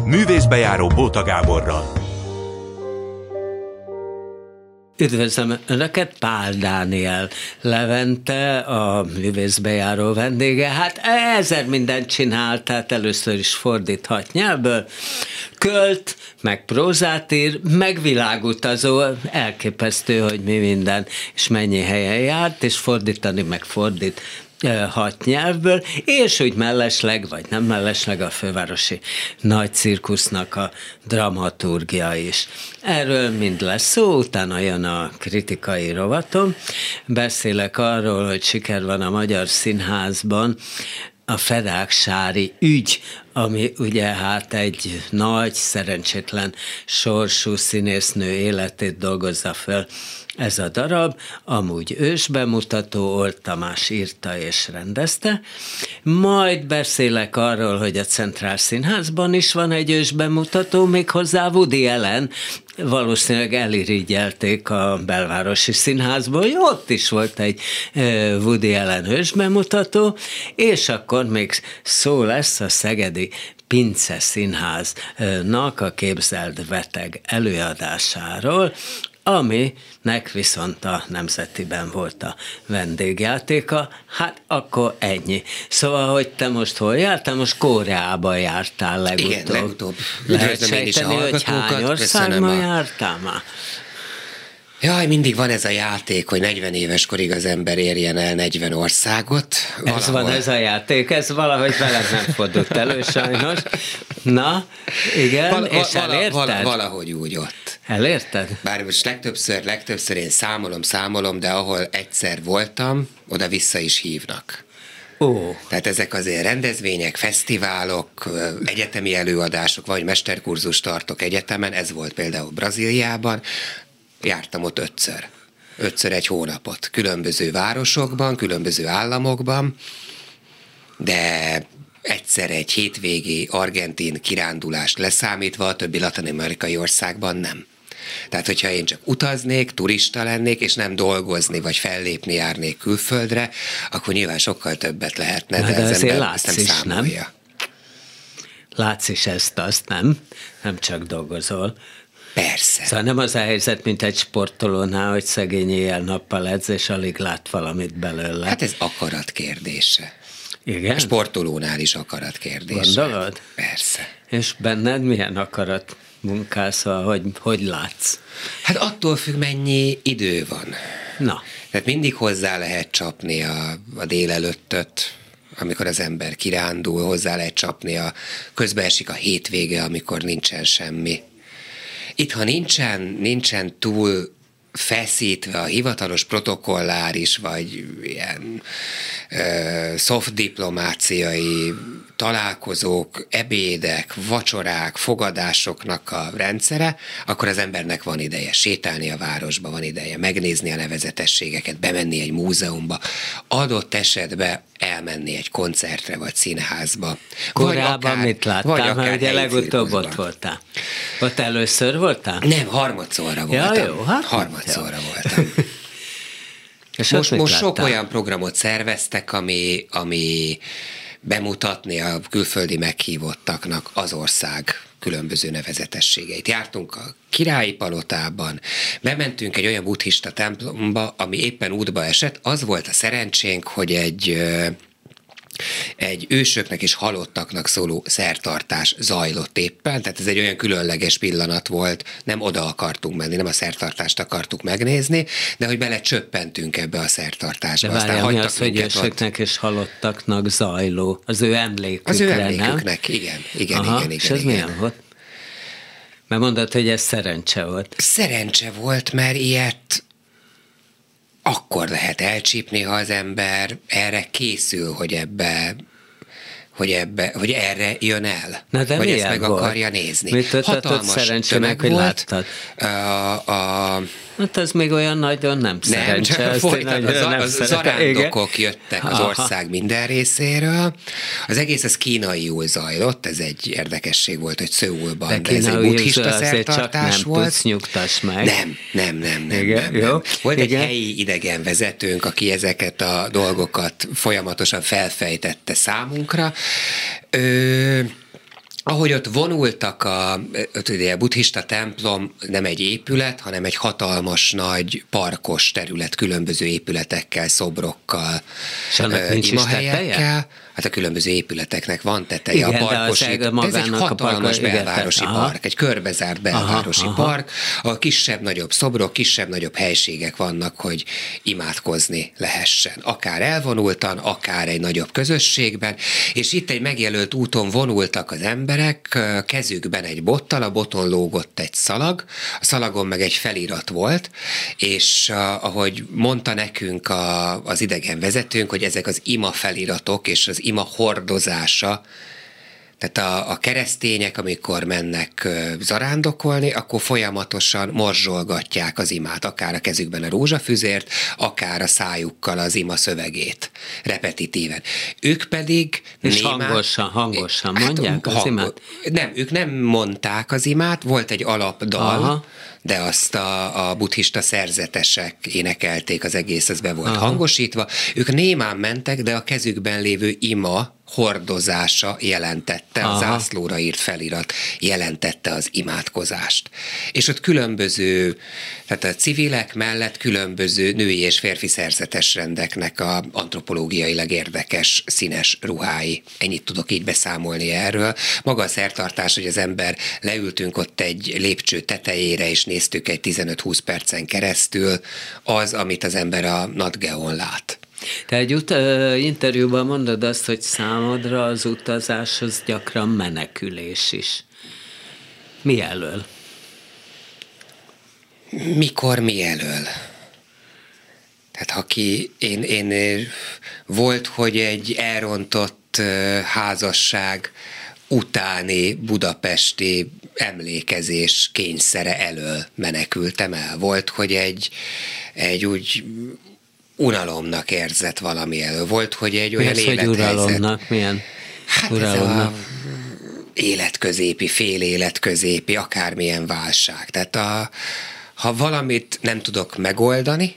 Művészbejáró Bóta Gáborral. Üdvözlöm Önöket, Pál Dániel Levente, a művészbejáró vendége. Hát ezer mindent csinál, tehát először is fordíthat nyelvből, költ, meg prózát ír, meg világutazó, elképesztő, hogy mi minden, és mennyi helyen járt, és fordítani meg fordít 6 nyelvből, és úgy mellesleg, vagy nem mellesleg a fővárosi nagy cirkusznak a dramaturgia is. Erről mind lesz szó, utána jön a kritikai rovatom. Beszélek arról, hogy siker van a Magyar Színházban, a Fedáksári ügy, ami ugye hát egy nagy, szerencsétlen sorsú színésznő életét dolgozza föl ez a darab, amúgy ősbemutató, Old Tamás írta és rendezte. Majd beszélek arról, hogy a Centrál Színházban is van egy ősbemutató, méghozzá Woody Allen, valószínűleg elirigyelték a Belvárosi Színházból, ott is volt egy Woody Allen ősbemutató, és akkor még szó lesz a szegedi Pince Színháznak a Képzeld beteg előadásáról, aminek viszont a Nemzetiben volt a vendégjátéka, hát akkor ennyi. Szóval, hogy te most hol jártál? Most Koreában jártál legutóbb. Igen, legutóbb. Lehet sejteni, hogy hány országban jártál már? Jaj, mindig van ez a játék, hogy 40 éves korig az ember érjen el 40 országot. Ez van ez a játék, ez valahogy velem nem fordult elő sajnos. Na, igen, és elérted? Valahogy úgy ott. Elérted? Bár most legtöbbször én számolom, de ahol egyszer voltam, oda vissza is hívnak. Tehát ezek azért rendezvények, fesztiválok, egyetemi előadások, vagy mesterkurzus tartok egyetemen, ez volt például Brazíliában. Jártam ott 5-ször egy hónapot, különböző városokban, különböző államokban, de egyszer egy hétvégi argentin kirándulást leszámítva, a többi latin-amerikai országban nem. Tehát, hogyha én csak utaznék, turista lennék, és nem dolgozni, vagy fellépni járnék külföldre, akkor nyilván sokkal többet lehetne, de az ember ezt nem számolja. Nem? Látsz is ezt-azt, nem? Nem csak dolgozol. Persze. Szóval nem az a helyzet, mint egy sportolónál, hogy szegény éjjel-nappal edz, és alig lát valamit belőle. Hát ez akarat kérdése. Igen? A sportolónál is akarat kérdése. Gondolod? Persze. És benned milyen akarat munkálsz, hogy látsz? Hát attól függ, mennyi idő van. Na. Tehát mindig hozzá lehet csapni a délelőttöt, amikor az ember kirándul, hozzá lehet csapni közben esik a hétvége, amikor nincsen semmi. Itt, ha nincsen túl feszítve a hivatalos protokolláris, vagy ilyen soft diplomáciai találkozók, ebédek, vacsorák, fogadásoknak a rendszere, akkor az embernek van ideje sétálni a városba, van ideje megnézni a nevezetességeket, bemenni egy múzeumba, adott esetben elmenni egy koncertre, vagy színházba. Korábban mit láttál? Mert ugye legutóbb ott voltál. Ott először voltál? Nem, harmadszorra voltam. Ja, jó, hát harmadszorra voltam. És most sok olyan programot szerveztek, ami bemutatni a külföldi meghívottaknak az ország különböző nevezetességeit. Jártunk a Királyi Palotában, bementünk egy olyan buddhista templomba, ami éppen útba esett. Az volt a szerencsénk, hogy egy ősöknek és halottaknak szóló szertartás zajlott éppen, tehát ez egy olyan különleges pillanat volt, nem oda akartunk menni, nem a szertartást akartuk megnézni, de hogy belecsöppentünk ebbe a szertartásba. De várjál, mi az, hogy ősöknek és halottaknak zajló? Az ő emlékükre, az ő emléküknek, nem? igen. És ez milyen volt? Mert mondod, hogy ez szerencse volt. Szerencse volt, mert ilyet akkor lehet elcsípni, ha az ember erre készül, hogy erre jön el. Na de vagy ezt milyen meg volt? akarja nézni. Mit adott szerencsének, hogy láttad? Hát ez még olyan nagyon nem szerencse. Nem, zarándokok jöttek az ország minden részéről. Az egész az kínaiul zajlott, ez egy érdekesség volt, hogy Szöulban, de ez egy buddhista szertartás volt. Tudsz, nyugtass meg. Nem. Jó? Volt egy helyi idegenvezetőnk, aki ezeket a dolgokat folyamatosan felfejtette számunkra. ahogy ott vonultak a buddhista templom nem egy épület, hanem egy hatalmas nagy parkos terület, különböző épületekkel, szobrokkal, imahelyekkel. Hát a különböző épületeknek van teteje. Igen, a parkos ez egy hatalmas belvárosi park, egy körbezárt belvárosi park, ahol kisebb-nagyobb szobrok, kisebb-nagyobb helységek vannak, hogy imádkozni lehessen. Akár elvonultan, akár egy nagyobb közösségben, és itt egy megjelölt úton vonultak az emberek, kezükben egy bottal, a boton lógott egy szalag, a szalagon meg egy felirat volt, és ahogy mondta nekünk az idegen vezetőnk, hogy ezek az ima feliratok és az ima hordozása, tehát a keresztények, amikor mennek zarándokolni, akkor folyamatosan morzsolgatják az imát, akár a kezükben a rózsafüzért, akár a szájukkal az ima szövegét, repetitíven. Ők pedig és hangosan mondják az imát? Nem, ők nem mondták az imát, volt egy alapdal, de azt a buddhista szerzetesek énekelték, az egész, ez be volt hangosítva. Ők némán mentek, de a kezükben lévő ima hordozása jelentette, a zászlóra írt felirat jelentette az imádkozást. És ott különböző, tehát a civilek mellett különböző női és férfi szerzetes rendeknek a antropológiailag érdekes színes ruhái. Ennyit tudok így beszámolni erről. Maga a szertartás, hogy az ember leültünk ott egy lépcső tetejére, és néztük egy 15-20 percen keresztül, az, amit az ember a Nat Geón lát. Te egy interjúban mondod azt, hogy számodra az utazás az gyakran menekülés is. Mi elől? Mikor mi elől? Tehát én volt, hogy egy elrontott házasság utáni budapesti emlékezés kényszere elől menekültem el. Volt, hogy egy úgy unalomnak érzett valami elő. Volt, hogy egy olyan élethelyzet... Hogy uralomnak? Milyen uralomnak? Életközépi, fél életközépi, akármilyen válság. Tehát ha valamit nem tudok megoldani,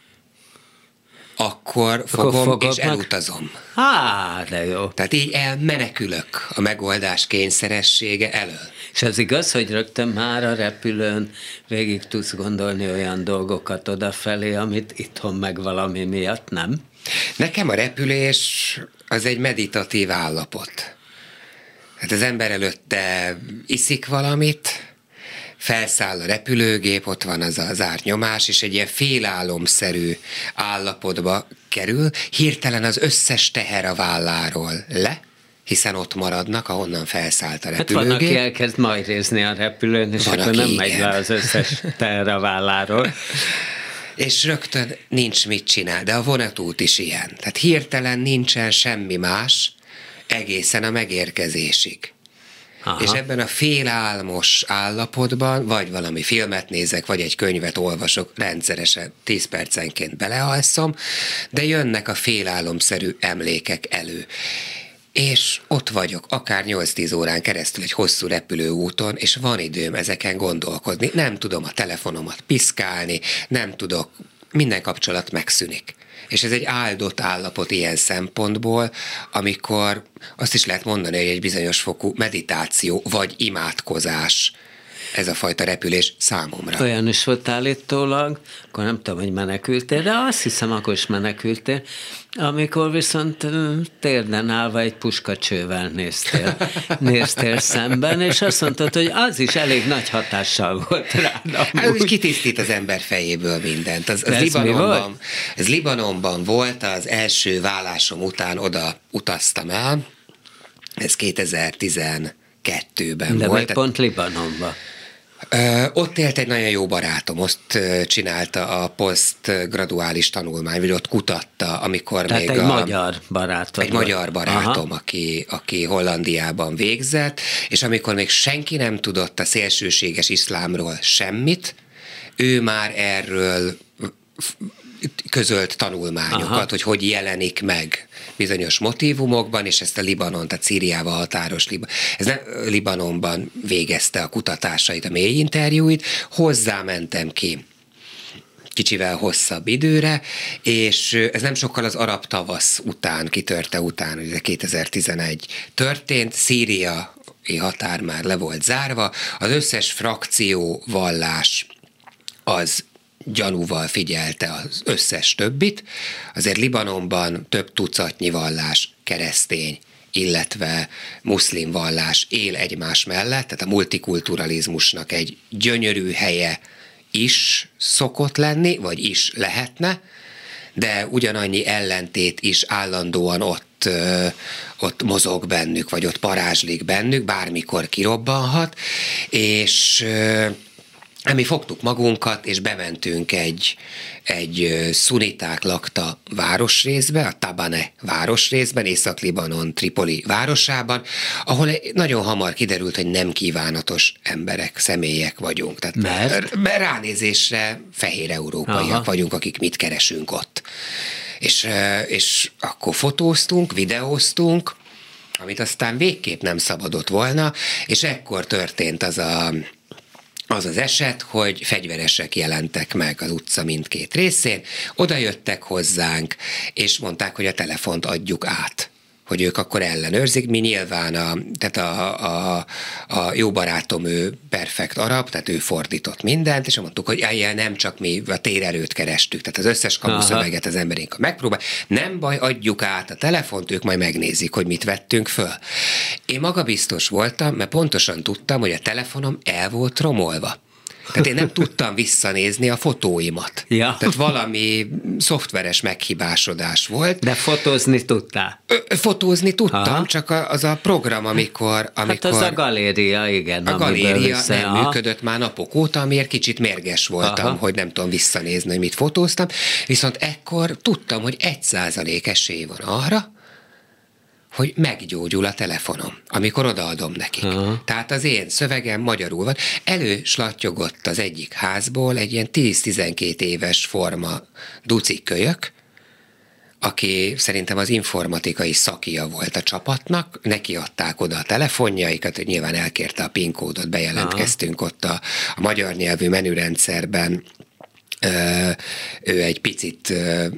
akkor fogom és elutazom. De jó. Tehát így elmenekülök a megoldás kényszeressége elől. És ez igaz, hogy rögtön már a repülőn végig tudsz gondolni olyan dolgokat odafelé, amit itthon meg valami miatt nem? Nekem a repülés az egy meditatív állapot. Hát az ember előtte iszik valamit, felszáll a repülőgép, ott van az a zárt nyomás, és egy ilyen félálomszerű állapotba kerül, hirtelen az összes teher a válláról hiszen ott maradnak, ahonnan felszállt a repülőgép. Hát van, aki elkezd majrézni a repülőn, és van, akkor nem megy le az összes teher a válláról. És rögtön nincs mit csinál, de a vonatút is ilyen. Tehát hirtelen nincsen semmi más egészen a megérkezésig. Aha. És ebben a félálmos állapotban vagy valami filmet nézek, vagy egy könyvet olvasok, rendszeresen 10 percenként belealszom, de jönnek a félálomszerű emlékek elő. És ott vagyok, akár 8-10 órán keresztül egy hosszú repülőúton, és van időm ezeken gondolkodni. Nem tudom a telefonomat piszkálni, nem tudok, minden kapcsolat megszűnik. És ez egy áldott állapot ilyen szempontból, amikor azt is lehet mondani, hogy egy bizonyos fokú meditáció vagy imádkozás ez a fajta repülés számomra. Olyan is volt állítólag, akkor nem tudom, hogy menekültél, de azt hiszem, akkor is menekültél, amikor viszont térden állva egy puskacsővel néztél szemben, és azt mondtad, hogy az is elég nagy hatással volt rád. Hát úgy kitisztít az ember fejéből mindent. Az Libanonban volt, az első vállásom után oda utaztam el, ez 2012-ben de volt. De pont Libanonban. Ott élt egy nagyon jó barátom, ott csinálta a posztgraduális tanulmány, vagy ott kutatta, amikor tehát még egy magyar barátom. Egy magyar barátom, aki Hollandiában végzett, és amikor még senki nem tudott a szélsőséges iszlámról semmit, ő már erről közölt tanulmányokat, hogy jelenik meg bizonyos motívumokban, és ezt a Libanon, tehát Szíriával határos Libanonban végezte a kutatásait, a mély interjúit, hozzámentem ki kicsivel hosszabb időre, és ez nem sokkal az arab tavasz után, kitörte után, ugye 2011 történt, Szíria határ már le volt zárva, az összes frakció, vallás az gyanúval figyelte az összes többit. Azért Libanonban több tucatnyi vallás, keresztény, illetve muszlim vallás él egymás mellett, tehát a multikulturalizmusnak egy gyönyörű helye is szokott lenni, vagy is lehetne, de ugyanannyi ellentét is állandóan ott mozog bennük, vagy ott parázslik bennük, bármikor kirobbanhat, és mi fogtuk magunkat, és bementünk egy szuniták lakta városrészbe, a Tabane városrészben, Észak-Libanon, Tripoli városában, ahol nagyon hamar kiderült, hogy nem kívánatos emberek, személyek vagyunk. Tehát ránézésre fehér európaiak vagyunk, akik mit keresünk ott. És akkor fotóztunk, videóztunk, amit aztán végképp nem szabadott volna, és ekkor történt az az eset, hogy fegyveresek jelentek meg az utca mindkét részén, oda jöttek hozzánk, és mondták, hogy a telefont adjuk át, hogy ők akkor ellenőrzik. Mi nyilván, a jó barátom, ő perfekt arab, tehát ő fordított mindent, és mondtuk, hogy nem csak mi a térerőt kerestük, tehát az összes kamuszöveget az emberénk megpróbál, nem baj, adjuk át a telefont, ők majd megnézik, hogy mit vettünk föl. Én magabiztos voltam, mert pontosan tudtam, hogy a telefonom el volt romolva. Tehát én nem tudtam visszanézni a fotóimat. Ja. Tehát valami szoftveres meghibásodás volt. De fotózni tudtál? Fotózni tudtam, csak az a program, amikor... Hát az a galéria, igen. A galéria nem működött már napok óta, amiért kicsit mérges voltam, hogy nem tudom visszanézni, hogy mit fotóztam. Viszont ekkor tudtam, hogy 1% esély van arra, hogy meggyógyul a telefonom, amikor odaadom nekik. Tehát az én szövegem magyarul van. Előslattyogott az egyik házból egy ilyen 10-12 éves forma ducikölyök, aki szerintem az informatikai szakija volt a csapatnak, neki adták oda a telefonjaikat, hogy nyilván elkérte a PIN kódot, bejelentkeztünk ott a magyar nyelvű menürendszerben, ő egy picit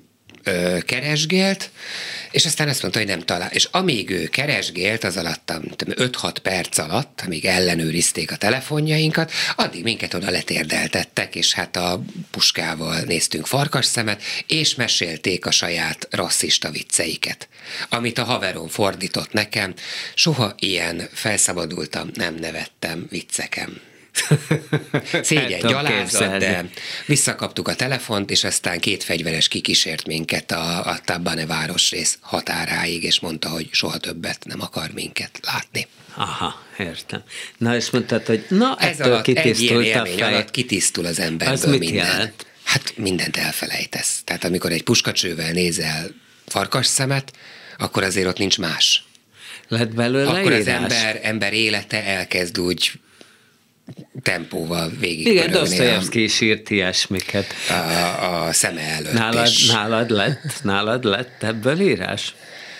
keresgélt, és aztán azt mondta, hogy nem talál. És amíg ő keresgélt, az alatt 5-6 perc alatt, amíg ellenőrizték a telefonjainkat, addig minket oda letérdeltettek, és hát a puskával néztünk farkasszemet, és mesélték a saját rasszista vicceiket. Amit a haverom fordított nekem, soha ilyen felszabadultam, nem nevettem vicceken. Szégyen, gyalázat, de visszakaptuk a telefont, és aztán 2 fegyveres kikísért minket a Tabane városrész határáig, és mondta, hogy soha többet nem akar minket látni. Aha, értem. Na, és mondtad, hogy ez alatt egy ilyen élmény alatt kitisztul az emberből minden. Jelent? Hát mindent elfelejtesz. Tehát amikor egy puskacsővel nézel farkas szemet, akkor azért ott nincs más. Lett belőle akkor írás? Az ember élete elkezd úgy tempóval végig. Igen, Dostoyevsky is írt ilyesmiket. A szeme előtt. Nálad lett ebből írás?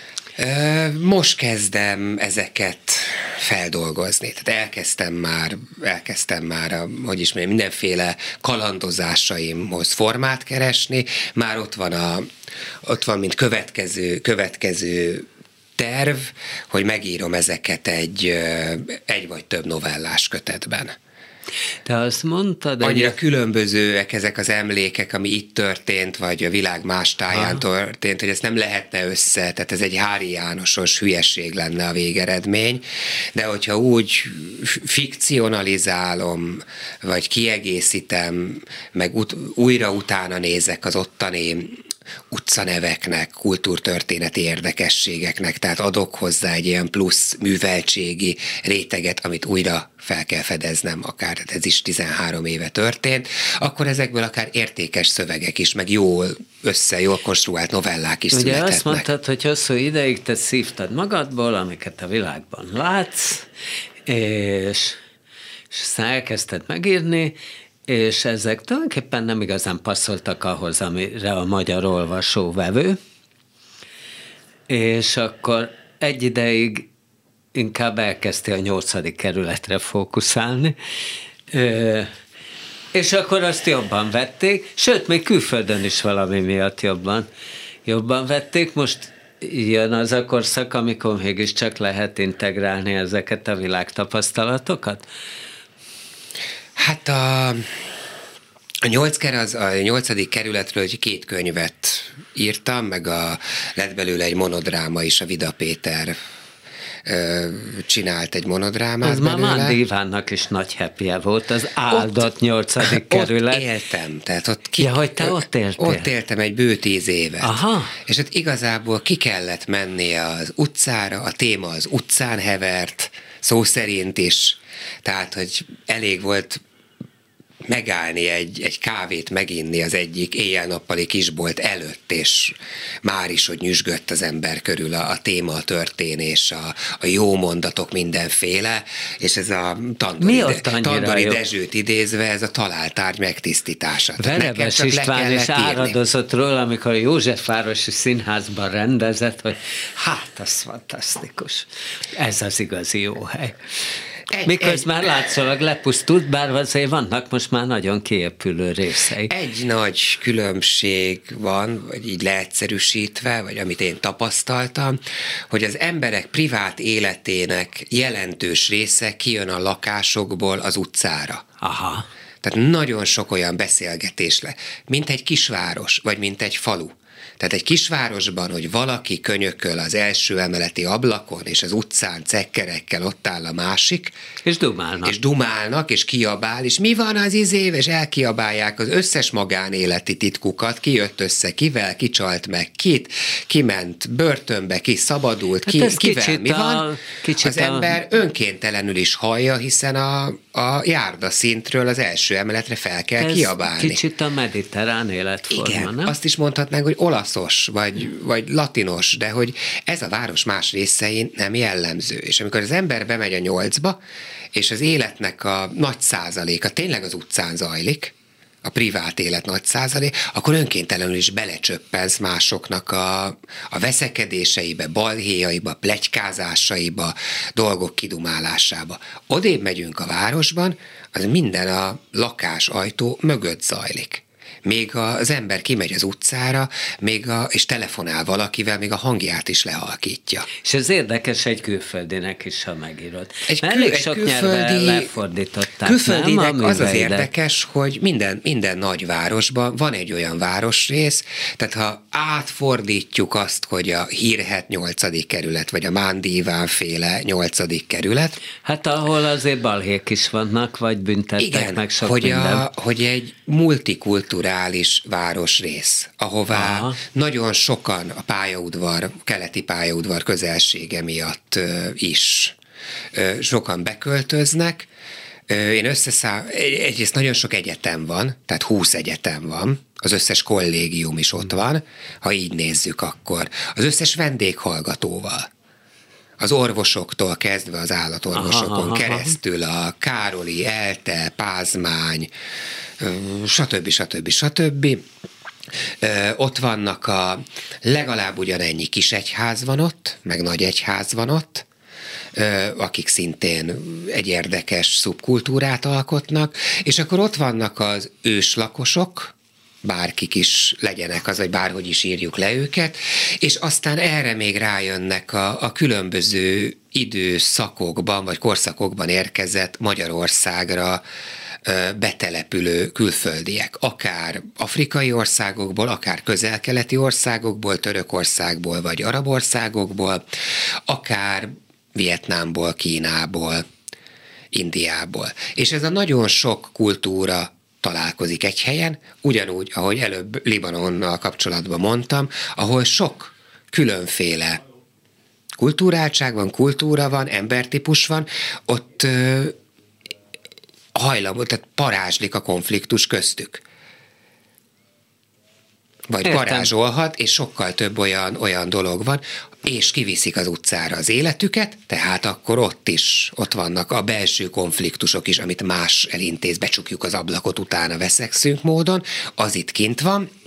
Most kezdem ezeket feldolgozni. Tehát elkezdtem már hogy is mondjam, mindenféle kalandozásaimhoz formát keresni. Már ott van mint következő terv, hogy megírom ezeket egy vagy több novellás kötetben. Te azt mondtad... Annyira különbözőek ezek az emlékek, ami itt történt, vagy a világ más táján történt, hogy ezt nem lehetne össze, tehát ez egy Hári Jánosos hülyeség lenne a végeredmény, de hogyha úgy fikcionalizálom, vagy kiegészítem, meg újra utána nézek az ottani utcaneveknek, kultúrtörténeti érdekességeknek, tehát adok hozzá egy ilyen plusz műveltségi réteget, amit újra fel kell fedeznem, akár ez is 13 éve történt, akkor ezekből akár értékes szövegek is, meg jól konstruált novellák is születhetnek. Ugye azt mondtad, hogy hosszú ideig te szívtad magadból, amiket a világban látsz, és aztán elkezdted megírni, és ezek tulajdonképpen nem igazán passzoltak ahhoz, amire a magyar olvasó vevő, és akkor egy ideig inkább elkezdte a 8. kerületre fókuszálni, és akkor azt jobban vették, sőt, még külföldön is valami miatt jobban vették. Most jön az a korszak, amikor mégiscsak lehet integrálni ezeket a világtapasztalatokat? Hát a 8. kerületről 2 könyvet írtam, meg lett belőle egy monodráma is, a Vida Péter csinált egy monodrámát az belőle. Az már Mándi Ivánnak is nagy happy volt, az áldott 8. kerület. Ott éltem, tehát hogy te ott éltél? Ott éltem egy bő 10 évet. Aha. És ott igazából ki kellett menni az utcára, a téma az utcán hevert, szó szerint is, tehát, hogy elég volt megállni egy kávét meginni az egyik éjjel-nappali kisbolt előtt, és már is, hogy nyüzsgött az ember körül a téma, a történés, a jó mondatok mindenféle, és ez a Tandori Dezsőt idézve, ez a találtárgy megtisztítása. Verebes István is áradozott róla, amikor a Józsefvárosi Színházban rendezett, hogy hát, az fantasztikus. Ez az igazi jó hely. Miközben már látszólag lepusztult, bár azért vannak most már nagyon kiépülő részei. Egy nagy különbség van, vagy így leegyszerűsítve, vagy amit én tapasztaltam, hogy az emberek privát életének jelentős része kijön a lakásokból az utcára. Aha. Tehát nagyon sok olyan beszélgetés mint egy kisváros, vagy mint egy falu. Tehát egy kisvárosban, hogy valaki könyököl az első emeleti ablakon, és az utcán cekkerekkel ott áll a másik. És dumálnak, és kiabál, és mi van az és elkiabálják az összes magánéleti titkukat, ki jött össze, kivel, kicsalt meg, kiment börtönbe, ki szabadult, kivel mi van. Az ember önkéntelenül is hallja, hiszen a járdaszintről az első emeletre fel kell kiabálni. Kicsit a mediterrán életforma, igen, nem? azt is mondhatnánk, hogy olaszos, vagy latinos, de hogy ez a város más részein nem jellemző. És amikor az ember bemegy a 8-ba, és az életnek a nagy százaléka tényleg az utcán zajlik, a privát élet nagy százalék, akkor önkéntelenül is belecsöppensz másoknak a veszekedéseibe, balhéjaiba, pletykázásaiba, dolgok kidumálásába. Odébb megyünk a városban, az minden a lakásajtó mögött zajlik. Még az ember kimegy az utcára, és telefonál valakivel, még a hangját is lehalkítja. És ez érdekes egy külföldinek is, ha megírod. Elég sok nyelven lefordították. Külföldinek nem, az érdekes, hogy minden nagyvárosban van egy olyan városrész, tehát ha átfordítjuk azt, hogy a hírhedt 8. kerület, vagy a Mándi Iván féle 8. kerület. Hát ahol azért balhék is vannak, vagy büntettek igen, meg sok minden. hogy egy multikulturális városrész, ahová nagyon sokan a keleti pályaudvar közelsége miatt is sokan beköltöznek. Én egyrészt nagyon sok egyetem van, tehát 20 egyetem van, az összes kollégium is ott van, ha így nézzük akkor. Az összes vendéghallgatóval. Az orvosoktól kezdve az állatorvosokon keresztül, a Károli, Elte, Pázmány, stb. Ott vannak legalább ugyanennyi kis egyház van ott, meg nagy egyház van ott, akik szintén egy érdekes szubkultúrát alkotnak, és akkor ott vannak az őslakosok, bárkik is legyenek az, vagy bárhogy is írjuk le őket, és aztán erre még rájönnek a különböző időszakokban, vagy korszakokban érkezett Magyarországra betelepülő külföldiek, akár afrikai országokból, akár közel-keleti országokból, Törökországból, vagy arab országokból, akár Vietnámból, Kínából, Indiából. És ez a nagyon sok kultúra találkozik egy helyen, ugyanúgy, ahogy előbb Libanonnal kapcsolatban mondtam, ahol sok különféle kulturáltság van, kultúra van, embertípus van, ott tehát parázslik a konfliktus köztük. Vagy parázsolhat, és sokkal több olyan dolog van, és kiviszik az utcára az életüket, tehát akkor ott vannak a belső konfliktusok is, amit más elintéz, becsukjuk az ablakot, utána veszekszünk módon, az itt kint van,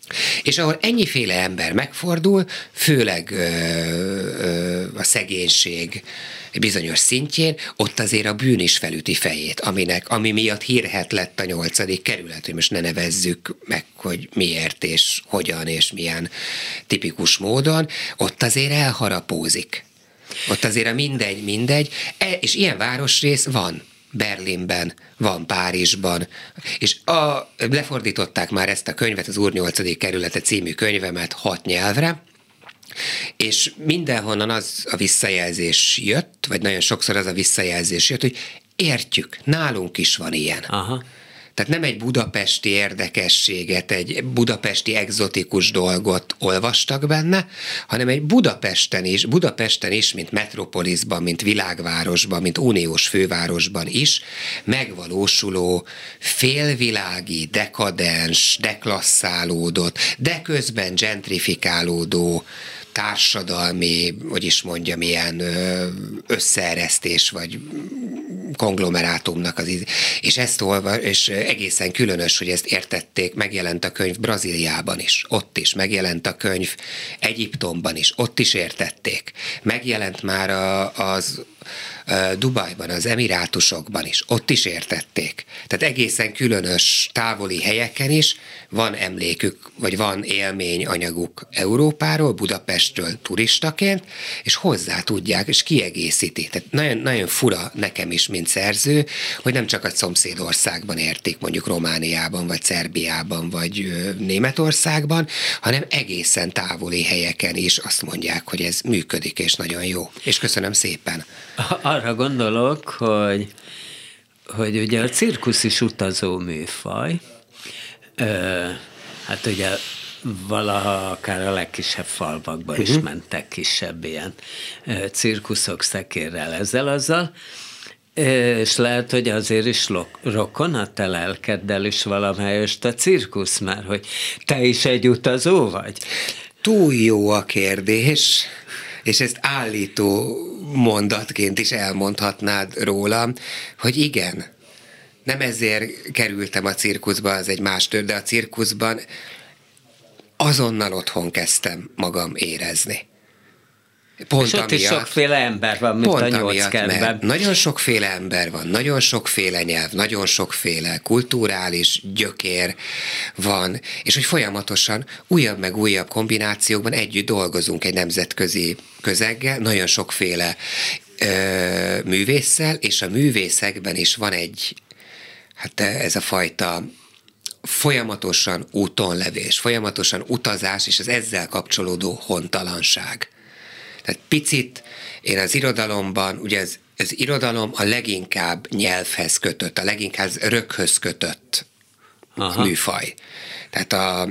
És ahol ennyiféle ember megfordul, főleg a szegénység bizonyos szintjén, ott azért a bűn is felüti fejét, ami miatt hírhedt lett a 8. kerület, hogy most ne nevezzük meg, hogy miért és hogyan és milyen tipikus módon, ott azért elharapózik. Ott azért a mindegy, és ilyen városrész van. Berlinben, van Párizsban, és lefordították már ezt a könyvet, az Úr 8. kerülete című könyvemet 6 nyelvre, és mindenhonnan az a visszajelzés jött, vagy nagyon sokszor az a visszajelzés jött, hogy értjük, nálunk is van ilyen. Aha. Tehát nem egy budapesti érdekességet, egy budapesti egzotikus dolgot olvastak benne, hanem egy Budapesten is, mint metropoliszban, mint világvárosban, mint uniós fővárosban is megvalósuló, félvilági, dekadens, deklasszálódott, de közben gentrifikálódó társadalmi, hogy is mondjam, ilyen összeeresztés, vagy konglomerátumnak és egészen különös, hogy ezt értették, megjelent a könyv Brazíliában is, ott is, megjelent a könyv Egyiptomban is, ott is értették. Megjelent már az Dubajban, az Emirátusokban is, ott is értették. Tehát egészen különös távoli helyeken is van emlékük, vagy van élményanyaguk Európáról, Budapestről turistaként, és hozzá tudják, és kiegészíti. Tehát nagyon, nagyon fura nekem is, mint szerző, hogy nem csak a szomszédországban értik, mondjuk Romániában, vagy Szerbiában, vagy Németországban, hanem egészen távoli helyeken is azt mondják, hogy ez működik, és nagyon jó. És köszönöm szépen. Arra gondolok, hogy ugye a cirkusz is utazó műfaj. Hát ugye valaha akár a legkisebb falvakba is mentek kisebb ilyen cirkuszok szekérrel ezzel-azzal, és lehet, hogy azért is rokon a te lelkeddel is valamelyest a cirkusz, mert hogy te is egy utazó vagy. Túl jó a kérdés, és ezt állító mondatként is elmondhatnád rólam, hogy igen, nem ezért kerültem a cirkuszba, az egy más tör, de a cirkuszban azonnal otthon kezdtem magam érezni. Pont és ott amiatt, is sokféle ember van, mint a 8 kertben. Nagyon sokféle ember van, nagyon sokféle nyelv, nagyon sokféle kulturális gyökér van, és hogy folyamatosan újabb meg újabb kombinációkban együtt dolgozunk egy nemzetközi közeggel, nagyon sokféle művésszel, és a művészekben is van ez a fajta folyamatosan útonlevés, folyamatosan utazás, és az ezzel kapcsolódó hontalanság. Tehát picit én az irodalomban, ugye az irodalom a leginkább nyelvhez kötött, a leginkább röghöz kötött műfaj. Tehát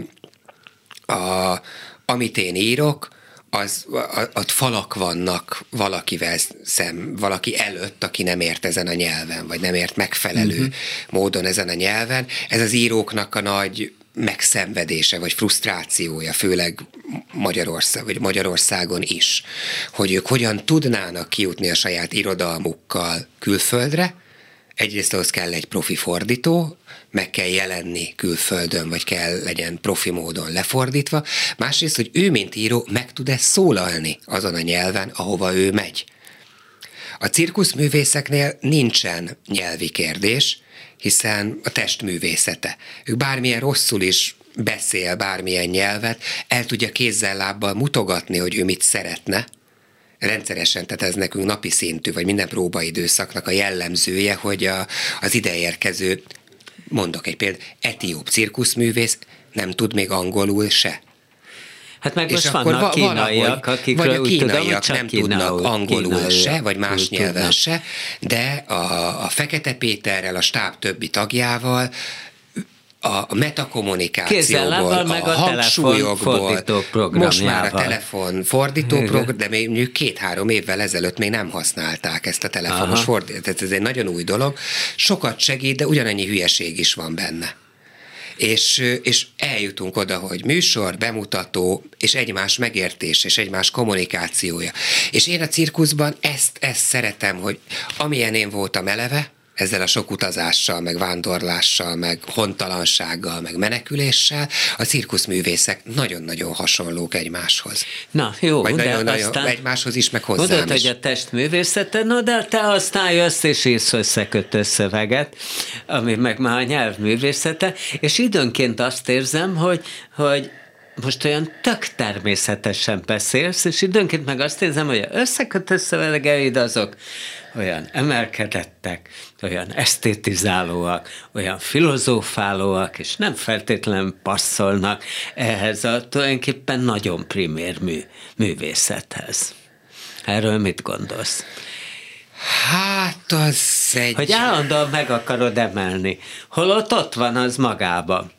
amit én írok, ott falak vannak valaki előtt, aki nem ért ezen a nyelven, vagy nem ért megfelelő módon ezen a nyelven. Ez az íróknak a nagy megszenvedése, vagy frusztrációja, főleg Magyarországon is, hogy ők hogyan tudnának kijutni a saját irodalmukkal külföldre. Egyrészt ahhoz kell egy profi fordító, meg kell jelenni külföldön, vagy kell legyen profi módon lefordítva. Másrészt, hogy ő, mint író, meg tud-e szólalni azon a nyelven, ahova ő megy. A cirkuszművészeknél nincsen nyelvi kérdés, hiszen a testművészete. Ők bármilyen rosszul is beszél bármilyen nyelvet, el tudja kézzel-lábbal mutogatni, hogy ő mit szeretne. Rendszeresen, tehát ez nekünk napi szintű, vagy minden próbaidőszaknak a jellemzője, hogy az ideérkező, mondok egy példát, etióp cirkuszművész nem tud még angolul se. Hát meg most vannak kínaiak, akikről vagy a kínaiak tudom, hogy nem tudnak angolul se, vagy más nyelven se, de a Fekete Péterrel, a stáb többi tagjával, a metakommunikációból, meg a hangsúlyokból, most már a telefonfordító program, de még 2-3 évvel ezelőtt még nem használták ezt a telefonos fordítót. Tehát ez egy nagyon új dolog. Sokat segít, de ugyanannyi hülyeség is van benne. És eljutunk oda, hogy műsor, bemutató, és egymás megértés, és egymás kommunikációja. És én a cirkuszban ezt szeretem, hogy amilyen én voltam eleve, ezzel a sok utazással, meg vándorlással, meg hontalansággal, meg meneküléssel, a cirkuszművészek nagyon-nagyon hasonlók egymáshoz. Na jó, vagy de nagyon-nagyon aztán egymáshoz is, meg hozzám mondod, is. hogy a testművészete, no de te aztán jössz és írsz összekötő szöveget, ami meg már a nyelvművészete, és időnként azt érzem, hogy most olyan tök természetesen beszélsz, és időnként meg azt érzem, hogy az összekötő szövegeid azok olyan emelkedettek, olyan esztétizálóak, olyan filozófálóak, és nem feltétlenül passzolnak ehhez a tulajdonképpen nagyon primér művészethez. Erről mit gondolsz? Hát az egy... Hogy állandóan meg akarod emelni, holott ott van az magában.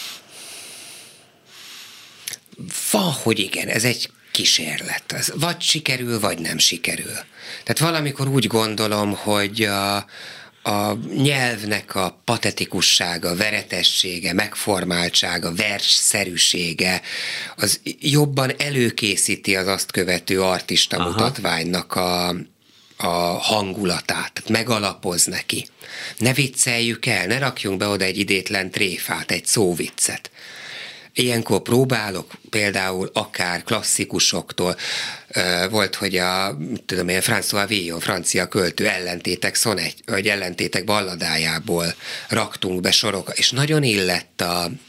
Valahogy igen, ez egy kísérlet. Az vagy sikerül, vagy nem sikerül. Tehát valamikor úgy gondolom, hogy a nyelvnek a patetikussága, veretessége, megformáltsága, versszerűsége, az jobban előkészíti az azt követő artista mutatványnak a hangulatát, tehát megalapoz neki. Ne vicceljük el, ne rakjunk be oda egy idétlen tréfát, egy szóviccet. Ilyenkor próbálok például akár klasszikusoktól, volt, hogy François Villon, francia költő ellentétek balladájából raktunk be sorokat, és nagyon illett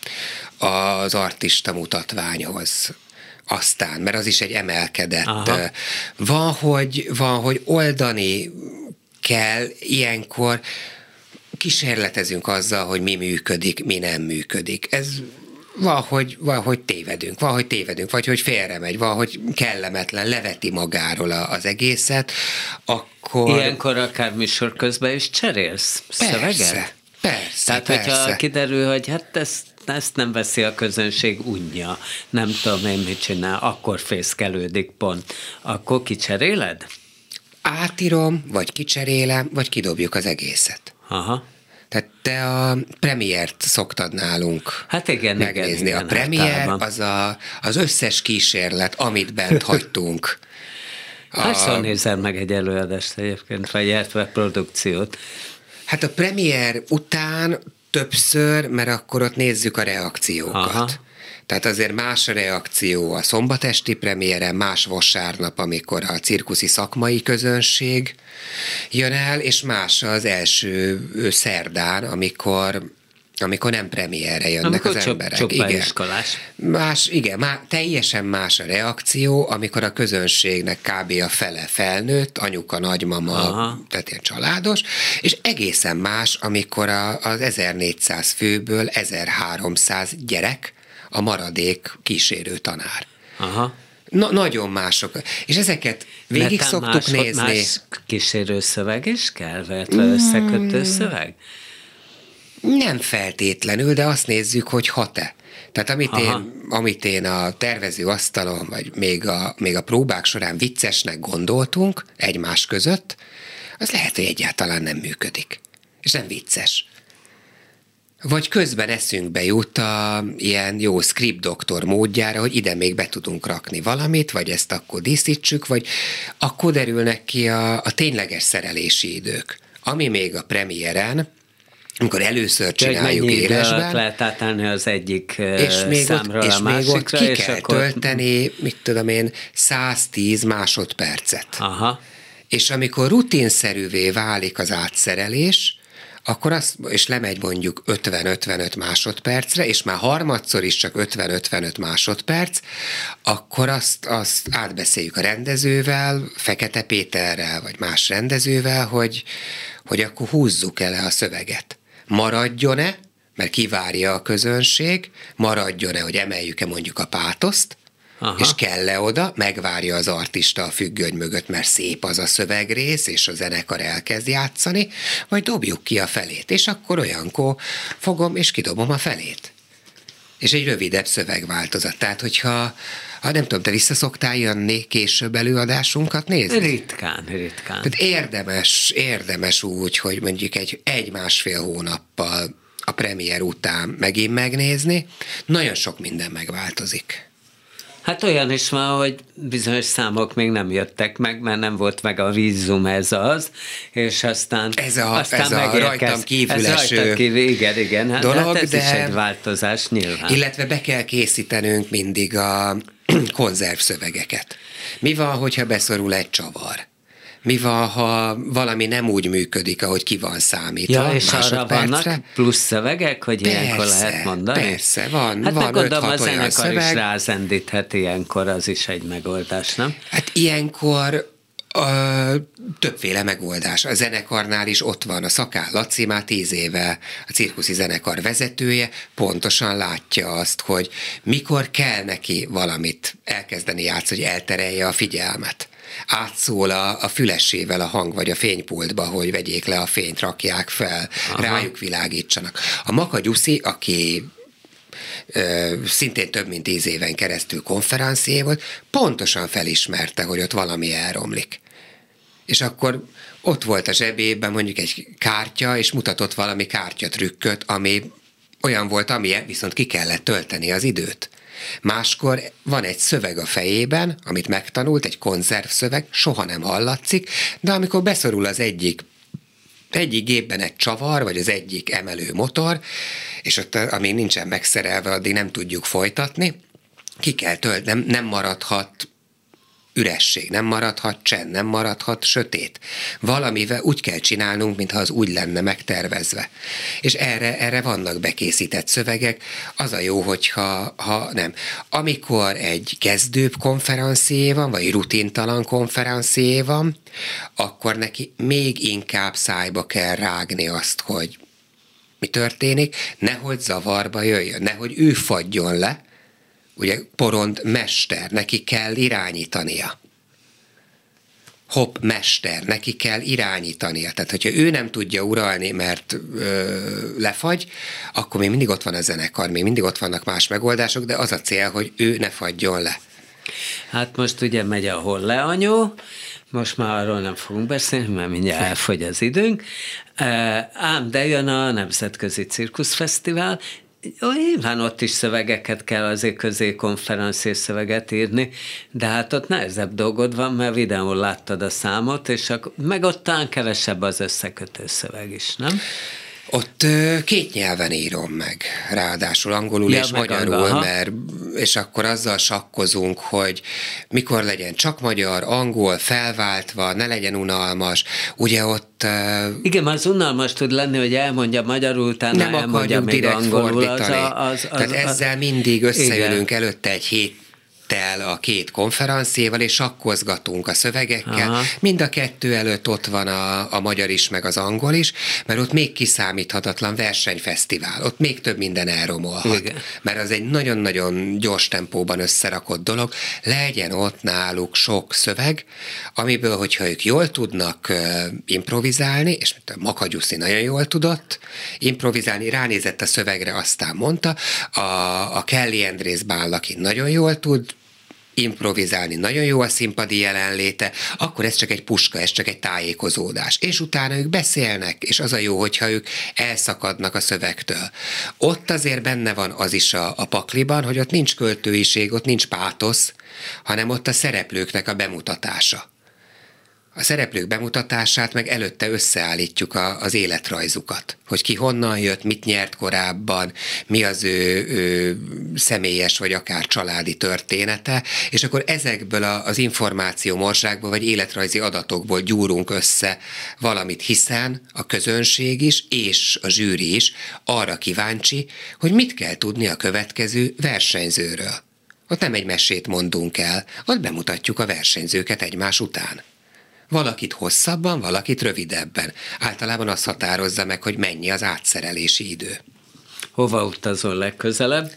az artista mutatványhoz. Aztán, mert az is egy emelkedett. Van, hogy oldani kell ilyenkor, kísérletezünk azzal, hogy mi működik, mi nem működik. Ez valahogy tévedünk, vagy hogy félremegy, valahogy kellemetlen, leveti magáról az egészet, akkor... Ilyenkor akár műsor közben is cserélsz szöveget? Persze. Tehát, hogyha kiderül, hogy hát ezt nem veszi a közönség unja, nem tudom én mit csinál, akkor fészkelődik pont, akkor kicseréled? Átírom, vagy kicserélem, vagy kidobjuk az egészet. Aha. Tehát te a premiért szoktad nálunk megnézni. Igen, a premier az összes kísérlet, amit bent hagytunk. Hányszor nézel meg egy előadást egyébként, vagy illetve produkciót? Hát a premier után többször, mert akkor ott nézzük a reakciókat. Aha. Tehát azért más a reakció a szombatesti premiéren, más vasárnap, amikor a cirkuszi szakmai közönség jön el, és más az első szerdán, amikor nem premierre jönnek amikor az emberek. Teljesen más a reakció, amikor a közönségnek kb. A fele felnőtt, anyuka, nagymama, tehát ilyen családos, és egészen más, amikor az 1400 főből 1300 gyerek, a maradék kísérő tanár. Aha. Nagyon mások. És ezeket végig szoktuk nézni. Más kísérő szöveg is kell, illetve összekötő szöveg? Nem feltétlenül, de azt nézzük, hogy hat-e. Tehát amit én a tervező asztalon, vagy még a próbák során viccesnek gondoltunk egymás között, az lehet, hogy egyáltalán nem működik. És nem vicces. Vagy közben eszünkbe jut ilyen jó script doktor módjára, hogy ide még be tudunk rakni valamit, vagy ezt akkor díszítsük, vagy akkor derülnek ki a tényleges szerelési idők. Ami még a premiéren, amikor először csináljuk élesben. Lehet átállni az egyik számról a másikra, még ott ki kell akkor... tölteni, 110 másodpercet. Aha. És amikor rutinszerűvé válik az átszerelés, akkor és lemegy mondjuk 50-55 másodpercre, és már harmadszor is csak 50-55 másodperc, akkor azt átbeszéljük a rendezővel, Fekete Péterrel, vagy más rendezővel, hogy akkor húzzuk el a szöveget. Maradjon-e, mert kivárja a közönség, maradjon-e, hogy emeljük-e mondjuk a pátoszt, és kell-e oda, megvárja az artista a függöny mögött, mert szép az a szövegrész, és a zenekar elkezd játszani, vagy dobjuk ki a felét, és akkor olyankor fogom, és kidobom a felét. És egy rövidebb szövegváltozat. Tehát, hogyha nem tudom, te visszaszoktál jönni később előadásunkat nézni? Ritkán. Tehát érdemes úgy, hogy mondjuk egy-másfél hónappal a premier után megint megnézni, nagyon sok minden megváltozik. Hát olyan is van, hogy bizonyos számok még nem jöttek meg, mert nem volt meg a vízum, ez az, és aztán ez a rajtam kívül eső igen, hát, dolog, hát ez de is egy változás nyilván. Illetve be kell készítenünk mindig a konzervszövegeket. Mi van, hogyha beszorul egy csavar? Mi van, ha valami nem úgy működik, ahogy ki van számítva? Ja, és arra vannak plusz szövegek, hogy persze, ilyenkor lehet mondani? Persze, van. Hát van gondolom, a 5-6 zenekar szöveg. is rázendíthet ilyenkor, az is egy megoldás, nem? Hát ilyenkor többféle megoldás. A zenekarnál is ott van a Szakál Laci, már 10 éve a cirkuszi zenekar vezetője, pontosan látja azt, hogy mikor kell neki valamit elkezdeni játszani, hogy elterelje a figyelmet. Átszól a fülesével a hang, vagy a fénypultba, hogy vegyék le a fényt, rakják fel, rájuk világítsanak. A Maka Gyuszi, aki szintén több mint 10 éven keresztül konferencié volt, pontosan felismerte, hogy ott valami elromlik. És akkor ott volt a zsebében mondjuk egy kártya, és mutatott valami kártyatrükköt, ami olyan volt, amilyen viszont ki kellett tölteni az időt. Máskor van egy szöveg a fejében, amit megtanult, egy konzervszöveg, soha nem hallatszik, de amikor beszorul az egyik gépben egy csavar, vagy az egyik emelő motor, és ott, amíg nincsen megszerelve, addig nem tudjuk folytatni, ki kell tölteni, nem maradhat üresség, nem maradhat csend, nem maradhat sötét. Valamivel úgy kell csinálnunk, mintha az úgy lenne megtervezve. És erre vannak bekészített szövegek. Az a jó, hogyha nem. Amikor egy kezdőbb konferencié van, vagy rutintalan konferencié van, akkor neki még inkább szájba kell rágni azt, hogy mi történik, nehogy zavarba jöjjön, nehogy ő fagyjon le. Ugye porond mester, neki kell irányítania. Hopp mester, neki kell irányítania. Tehát, hogyha ő nem tudja uralni, mert lefagy, akkor még mindig ott van a zenekar, még mindig ott vannak más megoldások, de az a cél, hogy ő ne fagyjon le. Hát most ugye megy a Holleanyó, most már arról nem fogunk beszélni, mert mindjárt elfogy az időnk, ám de jön a Nemzetközi Cirkuszfesztivál, nyilván ott is szövegeket kell azért közé konferenciás szöveget írni, de hát ott nehezebb dolgod van, mert videón láttad a számot, és meg ott talán kevesebb az összekötő szöveg is, nem? Ott 2 nyelven írom meg, ráadásul angolul és magyarul, és akkor azzal sakkozunk, hogy mikor legyen csak magyar, angol, felváltva, ne legyen unalmas. Ugye ott... Igen, az unalmas tud lenni, hogy elmondja magyarul, utána nem elmondja még angolul. Tehát ezzel mindig összeülünk előtte egy héttel a 2 konferenciéval, és sakkozgatunk a szövegekkel. Aha. Mind a 2 előtt ott van a magyar is, meg az angol is, mert ott még kiszámíthatatlan versenyfesztivál, ott még több minden elromolhat. Igen. Mert az egy nagyon-nagyon gyors tempóban összerakott dolog, legyen ott náluk sok szöveg, amiből, hogyha ők jól tudnak improvizálni, és Maka Gyuszi nagyon jól tudott improvizálni, ránézett a szövegre, aztán mondta, a Kelly Andrész Bál, aki nagyon jól tud improvizálni, nagyon jó a színpadi jelenléte, akkor ez csak egy puska, ez csak egy tájékozódás. És utána ők beszélnek, és az a jó, hogyha ők elszakadnak a szövegtől. Ott azért benne van az is a pakliban, hogy ott nincs költőiség, ott nincs pátosz, hanem ott a szereplőknek a bemutatása. A szereplők bemutatását meg előtte összeállítjuk az életrajzukat, hogy ki honnan jött, mit nyert korábban, mi az ő személyes vagy akár családi története, és akkor ezekből az információ morzsákból vagy életrajzi adatokból gyúrunk össze valamit, hiszen a közönség is és a zsűri is arra kíváncsi, hogy mit kell tudni a következő versenyzőről. Ott nem egy mesét mondunk el, ott bemutatjuk a versenyzőket egymás után. Valakit hosszabban, valakit rövidebben. Általában az határozza meg, hogy mennyi az átszerelési idő. Hova utazol legközelebb?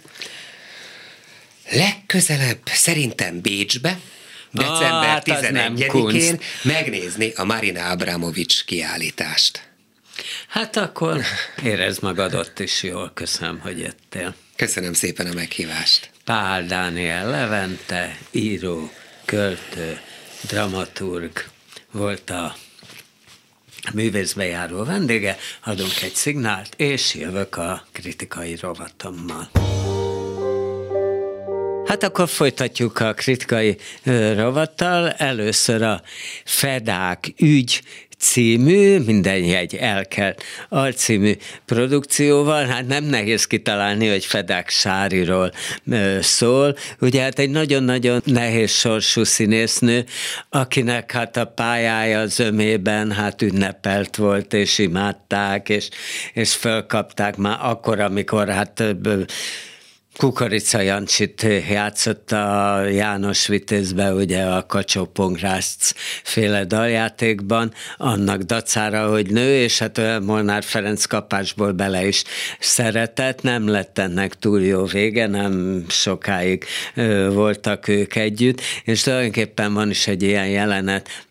Legközelebb szerintem Bécsbe, december 11-én megnézni a Marina Abramovics kiállítást. Hát akkor érezd magad ott is jól. Köszönöm, hogy jöttél. Köszönöm szépen a meghívást. Pál Dániel Levente, író, költő, dramaturg volt a művészbejáró vendége. Adunk egy szignált, és jövök a kritikai rovatommal. Hát akkor folytatjuk a kritikai rovattal. Először a Fedák ügy című, minden jegy elkelt alcímű produkcióval. Hát nem nehéz kitalálni, hogy Fedák Sáriról szól. Ugye hát egy nagyon-nagyon nehéz sorsú színésznő, akinek hát a pályája zömében hát ünnepelt volt, és imádták, és fölkapták már akkor, amikor hát Kukorica Jancsit játszott a János Vitézbe, ugye a Kacsó-Pongrásc féle daljátékban, annak dacára, hogy nő, és hát Molnár Ferenc kapásból bele is szeretett, nem lett ennek túl jó vége, nem sokáig voltak ők együtt, és tulajdonképpen van is egy ilyen jelenet,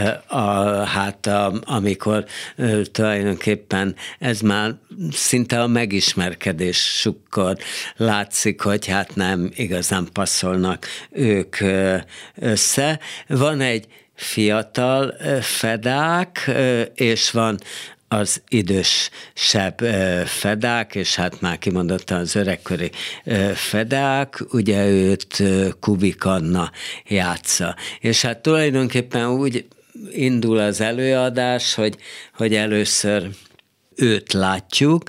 amikor tulajdonképpen ez már szinte a megismerkedésukkor látszik, hogy hát nem igazán passzolnak ők össze. Van egy fiatal Fedák, és van az idősebb Fedák, és hát már kimondottan az öregkori Fedák, ugye őt Kubik Anna játsza. És hát tulajdonképpen úgy indul az előadás, hogy először őt látjuk,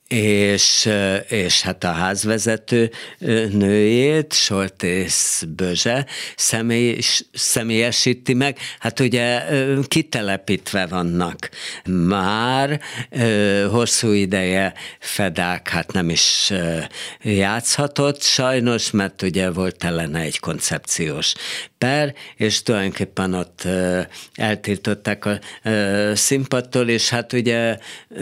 és hát a házvezető nőjét, Soltész Bözse személyesíti meg. Hát ugye kitelepítve vannak már, hosszú ideje Fedák hát nem is játszhatott sajnos, mert ugye volt ellene egy koncepciós per, és tulajdonképpen ott eltiltották a színpadtól, és hát ugye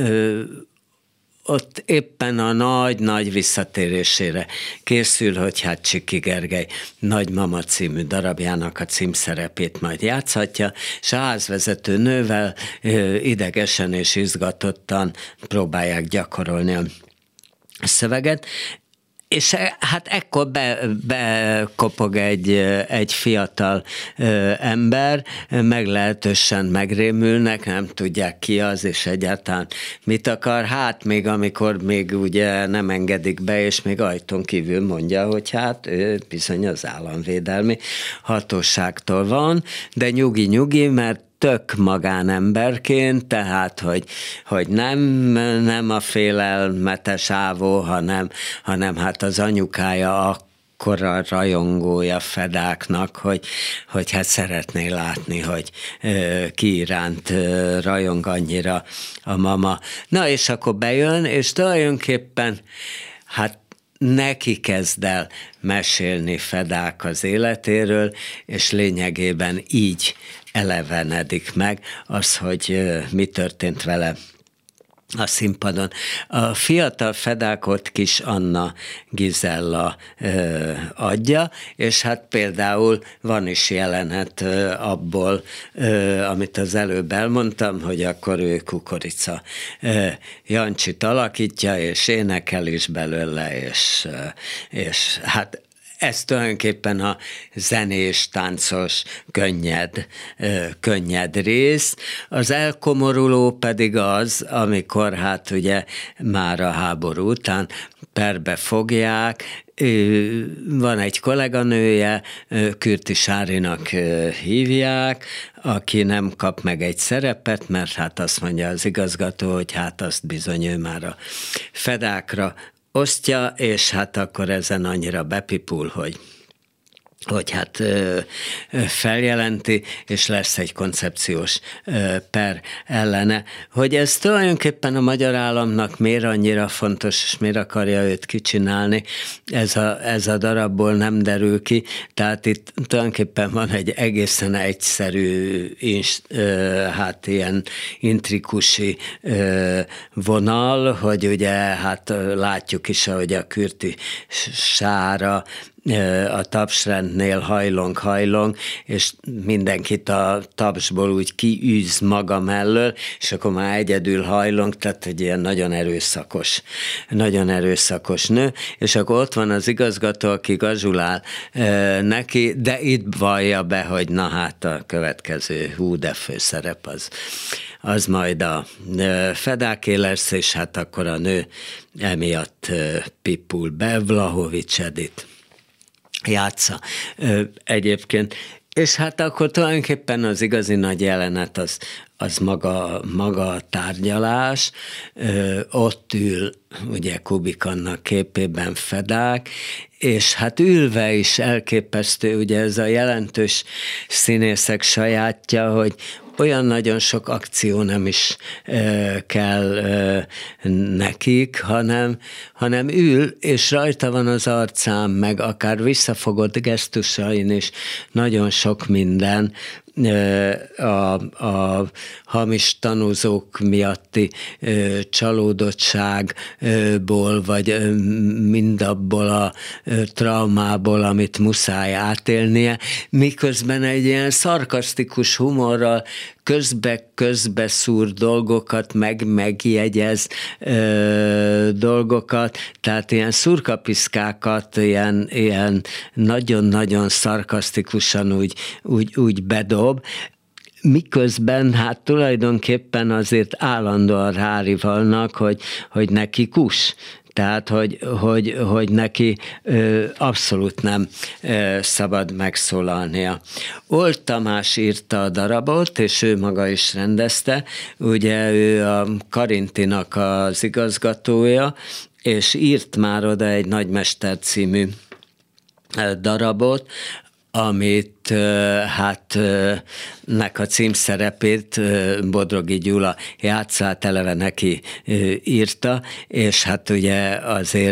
ott éppen a nagy visszatérésére készül, hogy hát Csiki Gergely Nagymama című darabjának a címszerepét majd játszhatja, és a házvezető nővel idegesen és izgatottan próbálják gyakorolni a szöveget, és hát ekkor bekopog egy fiatal ember, meglehetősen megrémülnek, nem tudják ki az, és egyáltalán mit akar. Hát még amikor még ugye nem engedik be, és még ajtón kívül mondja, hogy hát ő bizony az államvédelmi hatóságtól van, de nyugi, mert tök magánemberként, tehát, hogy nem a félelmetes ávó, hanem hát az anyukája akkora rajongója Fedáknak, hogy hát szeretné látni, hogy ki iránt rajong annyira a mama. Na és akkor bejön, és tulajdonképpen hát neki kezd el mesélni Fedák az életéről, és lényegében így elevenedik meg az, hogy mi történt vele a színpadon. A fiatal Fedákot Kis Anna Gizella adja, és hát például van is jelenet abból, amit az előbb elmondtam, hogy akkor ő Kukorica Jancsit alakítja, és énekel is belőle, és hát ez tulajdonképpen a zenés, táncos, könnyed rész. Az elkomoruló pedig az, amikor hát ugye már a háború után perbe fogják, van egy kolléganője, Kürti Sárinak hívják, aki nem kap meg egy szerepet, mert hát azt mondja az igazgató, hogy hát azt bizony ő már a Fedákra osztja, és hát akkor ezen annyira bepipul, hogy hát feljelenti, és lesz egy koncepciós per ellene. Hogy ez tulajdonképpen a magyar államnak miért annyira fontos, és miért akarja őt kicsinálni, ez a darabból nem derül ki. Tehát itt tulajdonképpen van egy egészen egyszerű, hát ilyen intrikusi vonal, hogy ugye hát látjuk is, ahogy a Kürti Sára a tapsrendnél hajlong, és mindenkit a tapsból úgy kiűz maga mellől, és akkor már egyedül hajlong, tehát egy ilyen nagyon erőszakos nő, és akkor ott van az igazgató, aki gazsulál neki, de itt vallja be, hogy na hát a következő de főszerep az majd a Fedáké lesz, és hát akkor a nő emiatt pipul be, Vlahovics Edith játsza egyébként. És hát akkor tulajdonképpen az igazi nagy jelenet az maga a tárgyalás. Ott ül ugye Kubik Anna képében Fedák, és hát ülve is elképesztő, ugye ez a jelentős színészek sajátja, hogy olyan nagyon sok akció nem is kell nekik, hanem ül, és rajta van az arcán, meg akár visszafogott gesztusain is nagyon sok minden, a hamis tanúzók miatti csalódottságból, vagy mindabból a traumából, amit muszáj átélnie, miközben egy ilyen szarkasztikus humorral közbe szúr dolgokat, megjegyez dolgokat, tehát ilyen szurkapiszkákat, ilyen nagyon-nagyon szarkasztikusan úgy bedob, miközben hát tulajdonképpen azért állandóan rárivalnak, hogy neki kus. Tehát, hogy neki abszolút nem szabad megszólalnia. Old Tamás írta a darabot, és ő maga is rendezte. Ugye ő a Karintinak az igazgatója, és írt már oda egy Nagymester című darabot, amit nek a címszerepét Bodrogi Gyula játszát eleve neki írta, és hát ugye azért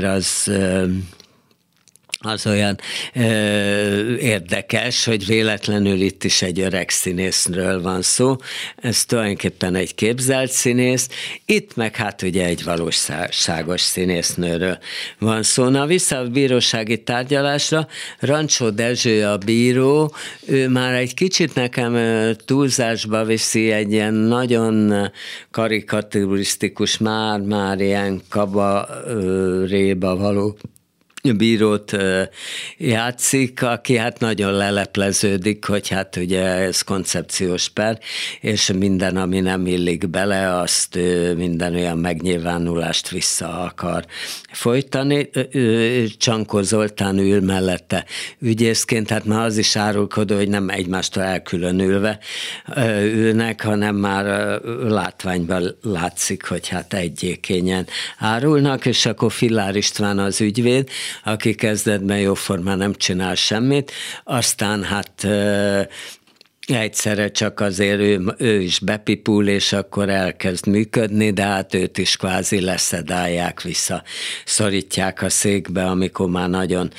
az olyan érdekes, hogy véletlenül itt is egy öreg színészről van szó. Ez tulajdonképpen egy képzelt színész, itt meg hát ugye egy valóságos színésznőről van szó. Na, vissza a bírósági tárgyalásra, Rancsó Dezső a bíró, ő már egy kicsit nekem túlzásba viszi, egy ilyen nagyon karikaturisztikus, már ilyen kabaréba való bírót játszik, aki hát nagyon lelepleződik, hogy hát ugye ez koncepciós per, és minden, ami nem illik bele, azt minden olyan megnyilvánulást vissza akar folytani. Csankó Zoltán ül mellette ügyészként, hát már az is árulkodó, hogy nem egymástól elkülönülve ülnek, hanem már látványban látszik, hogy hát egyékényen árulnak, és akkor Fillár István az ügyvéd, aki kezdetben jóformán nem csinál semmit, aztán hát egyszerre csak azért ő is bepipul, és akkor elkezd működni, de hát őt is kvázi leszedálják, visszaszorítják a székbe, amikor már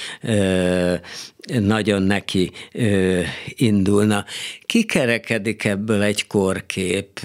nagyon neki indulna. Kikerekedik ebből egy korkép,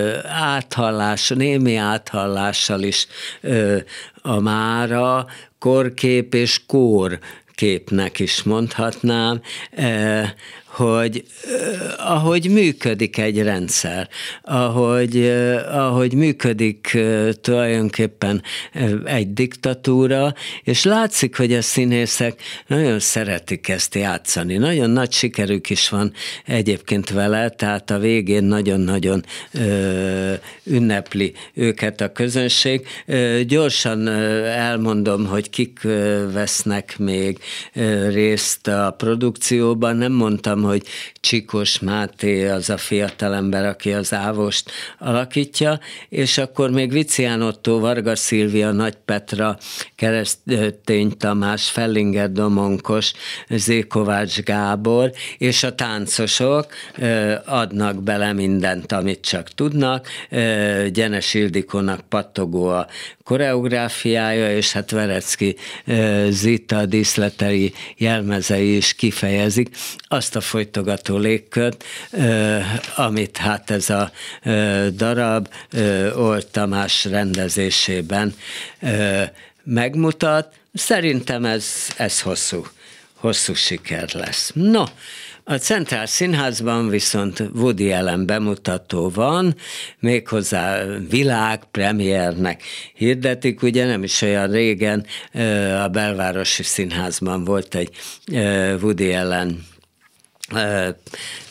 némi áthallással is a mára, korkép és kórképnek is mondhatnám, hogy ahogy működik egy rendszer, ahogy működik tulajdonképpen egy diktatúra, és látszik, hogy a színészek nagyon szeretik ezt játszani. Nagyon nagy sikerük is van egyébként vele, tehát a végén nagyon-nagyon ünnepli őket a közönség. Gyorsan elmondom, hogy kik vesznek még részt a produkcióban. Nem mondtam, hogy Csikós Máté az a fiatalember, aki az Ávost alakítja, és akkor még Vicián Ottó, Varga Szilvia, Nagy Petra, Keresztény Tamás, Fellinger Domonkos, Zékovács Gábor, és a táncosok adnak bele mindent, amit csak tudnak. Gyenes Ildikónak pattogó a koreográfiája, és hát Verecki Zita díszletei, jelmezei is kifejezik azt a folytogató légkört, amit hát ez a darab Old Tamás rendezésében megmutat. Szerintem ez hosszú siker lesz. No, a Centrál Színházban viszont Woody Allen bemutató van, méghozzá világpremiernek hirdetik, ugye nem is olyan régen a Belvárosi Színházban volt egy Woody Allen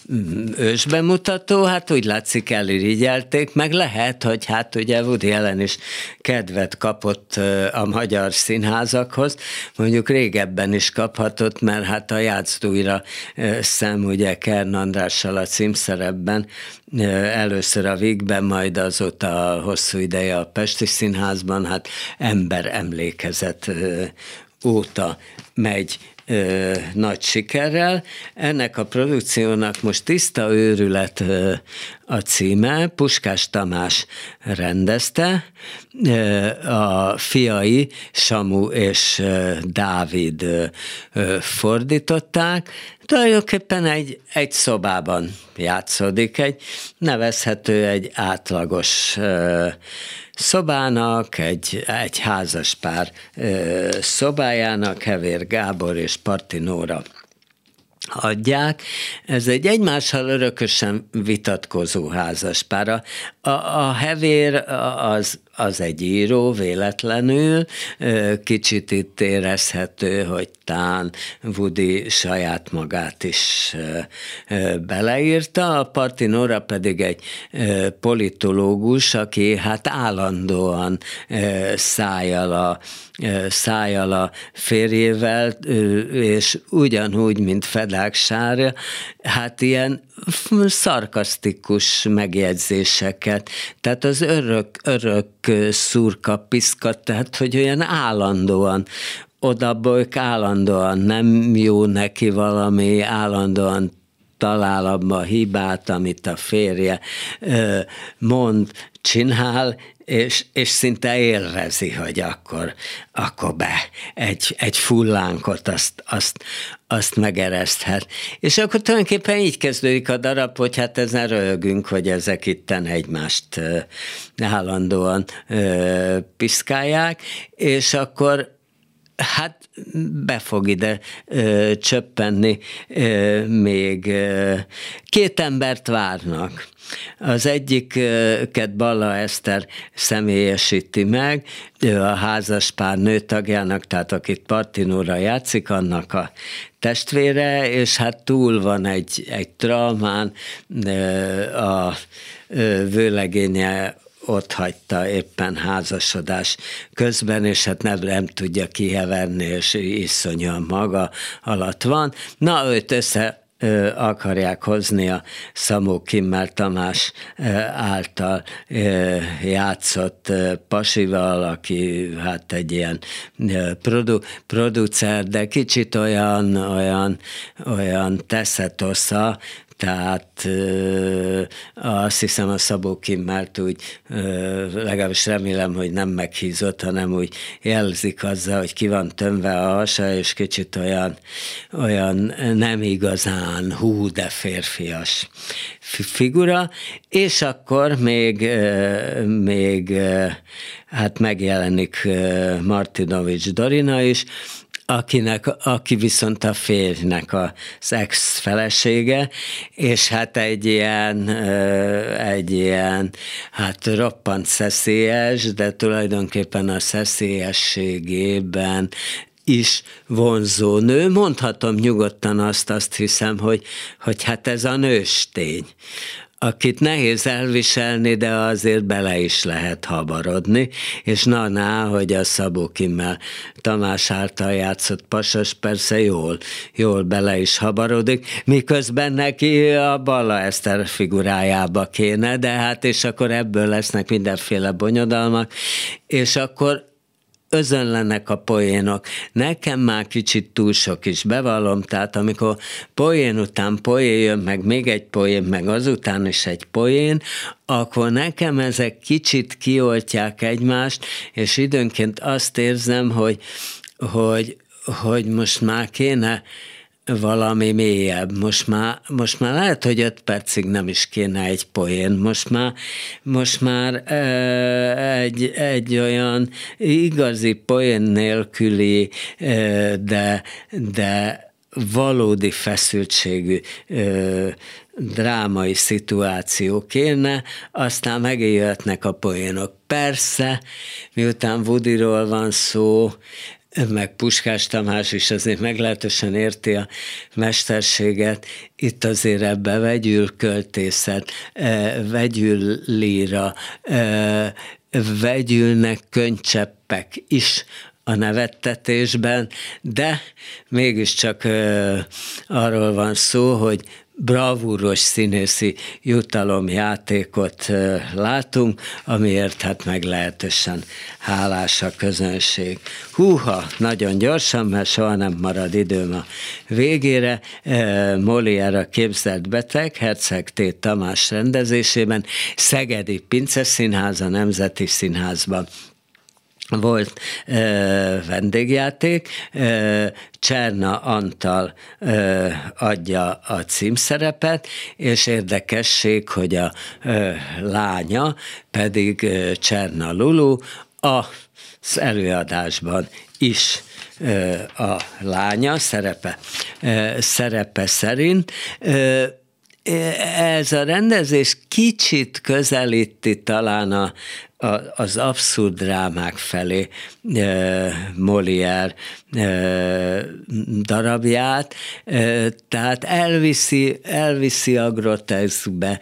ősbemutató, hát úgy látszik elirigyelték, meg lehet, hogy hát ugye Woody Allen is kedvet kapott a magyar színházakhoz, mondjuk régebben is kaphatott, mert hát a Játszd újra szem, ugye Kern Andrással a címszerepben, először a Vígben, majd azóta hosszú ideje a Pesti Színházban, hát ember emlékezet óta megy nagy sikerrel. Ennek a produkciónak most Tiszta őrület a címe, Puskás Tamás rendezte, a fiai Samu és Dávid fordították. Tulajdonképpen egy szobában játszódik, nevezhető egy átlagos szobának, egy házas pár szobájának, Hevér Gábor és Parti Nóra adják. Ez egy egymással örökösen vitatkozó házaspár. A Hevér az egy író véletlenül, kicsit itt érezhető, hogy tán Woody saját magát is beleírta, a Parti Nóra pedig egy politológus, aki hát állandóan szájjal a férjével, és ugyanúgy, mint Fedák Sára, hát ilyen szarkasztikus megjegyzéseket, tehát az örök szurka, piszka, tehát hogy olyan állandóan odabolyk, állandóan nem jó neki valami, állandóan talál abba a hibát, amit a férje mond, csinál, és szinte élvezi, hogy akkor be egy fullánkot azt megereszthet. És akkor tulajdonképpen így kezdődik a darab, hogy hát ezen röhögünk, hogy ezek itten egymást állandóan piszkálják, és akkor hát be fog ide csöppenni még két embert várnak. Az egyiket Balla Eszter személyesíti meg, ő a házaspár nőtagjának, tehát akit Parti Nóra játszik, annak a testvére, és hát túl van egy traumán, a vőlegénye ott hagyta éppen házasodás közben, és hát nem tudja kiheverni, és iszonyúan maga alatt van. Na, őt össze akarják hozni a Szabó Kimmel Tamás által játszott pasival, aki hát egy ilyen producer, de kicsit olyan teszetosza, tehát azt hiszem a Szabó Kimmelt úgy, legalábbis remélem, hogy nem meghízott, hanem úgy jelzik azzal, hogy ki van tömve a hasa, és kicsit olyan nem igazán de férfias figura, és akkor még hát megjelenik Martinovics Dorina is, aki viszont a férjnek az ex-felesége, és hát egy ilyen hát roppant szeszélyes, de tulajdonképpen a szeszélyességében is vonzó nő. Mondhatom nyugodtan azt hiszem, hogy hát ez a nőstény, akit nehéz elviselni, de azért bele is lehet habarodni, és hogy a Szabó Kimmel Tamás által játszott pasas persze jól bele is habarodik, miközben neki a Balla Eszter figurájába kéne, de hát és akkor ebből lesznek mindenféle bonyodalmak, és akkor özönlenek a poénok. Nekem már kicsit túl sok is, bevallom, tehát amikor poén után poén jön, meg még egy poén, meg azután is egy poén, akkor nekem ezek kicsit kioltják egymást, és időnként azt érzem, hogy most már kéne valami mélyebb. Most már lehet, hogy 5 percig nem is kéne egy poén. Most már egy olyan igazi poén nélküli, de valódi feszültségű drámai szituáció kéne, aztán megjöhetnek a poénok. Persze, miután Woodyról van szó, meg Puskás Tamás is azért meglehetősen érti a mesterséget. Itt azért ebbe vegyül költészet, vegyül líra, vegyülnek könycseppek is a nevettetésben, de mégiscsak arról van szó, hogy bravúros színészi jutalomjátékot látunk, amiért hát meglehetősen hálás a közönség. Húha, nagyon gyorsan, mert soha nem marad időm a végére. Molière a képzelt beteg, Herceg T. Tamás rendezésében, Szegedi Pince Színház, a Nemzeti Színházban volt vendégjáték, Cserna Antal adja a címszerepet, és érdekesség, hogy a lánya pedig Cserna Lulu az előadásban is a lánya szerepe szerint. Ez a rendezés kicsit közelíti talán az abszurd drámák felé Molière darabját, tehát elviszi a groteszkbe.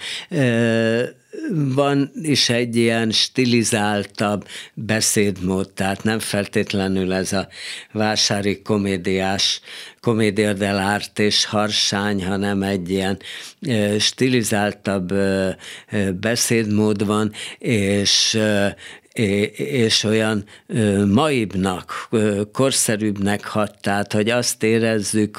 Van is egy ilyen stilizáltabb beszédmód, tehát nem feltétlenül ez a vásári komédia dell'arte és harsány, hanem egy ilyen stilizáltabb beszédmód van, és olyan maibbnak, korszerűbbnek hat, tehát hogy azt érezzük,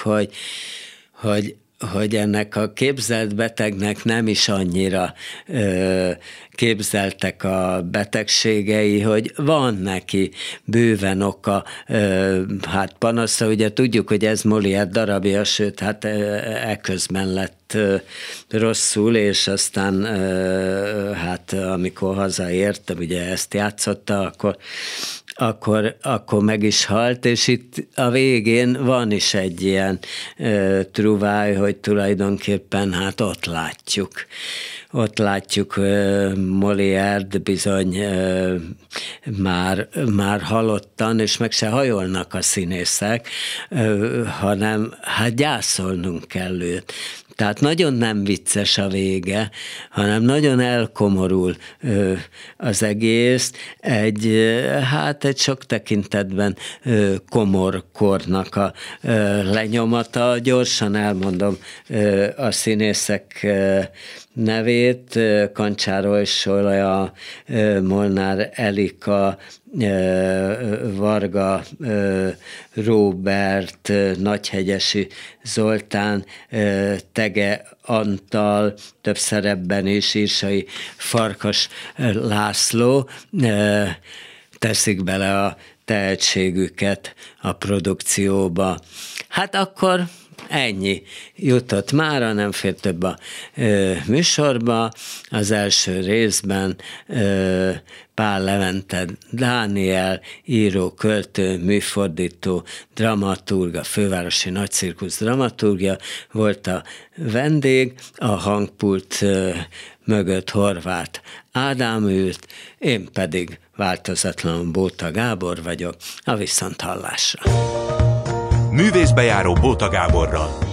hogy ennek a képzelt betegnek nem is annyira képzeltek a betegségei, hogy van neki bőven oka, hát panaszra, ugye tudjuk, hogy ez Molière darabja, sőt, hát eközben lett rosszul, és aztán hát amikor hazaért, ugye ezt játszotta, akkor meg is halt, és itt a végén van is egy ilyen truváj, hogy tulajdonképpen hát ott látjuk Molière-t bizony már halottan, és meg se hajolnak a színészek, hanem hát gyászolnunk kell őt. Tehát nagyon nem vicces a vége, hanem nagyon elkomorul az egész, egy sok tekintetben komor kornak a lenyomata. Gyorsan elmondom a színészek nevét: Kancsároly Solya, Molnár Elika, Varga Róbert, Nagyhegyesi Zoltán, Tege Antal, több szerepben is Írsai Farkas László teszik bele a tehetségüket a produkcióba. Hát akkor ennyi jutott mára, nem fér több a műsorba. Az első részben Pál Levente Dániel, író, költő, műfordító, dramaturg, a Fővárosi Nagycirkusz dramaturgja volt a vendég, a hangpult mögött Horváth Ádám ült, én pedig változatlanul Bóta Gábor vagyok, a viszonthallásra. Művészbejáró Bóta Gáborral.